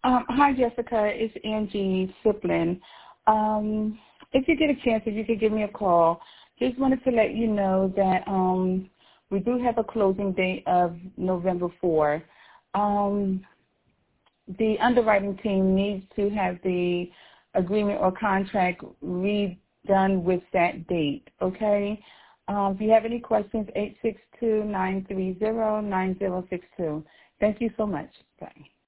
Hi, Jessica. It's Angie Siplin. If you get a chance, if you could give me a call, just wanted to let you know that we do have a closing date of November 4. The underwriting team needs to have the agreement or contract redone with that date, okay? If you have any questions, 862-930-9062. Thank you so much. Bye.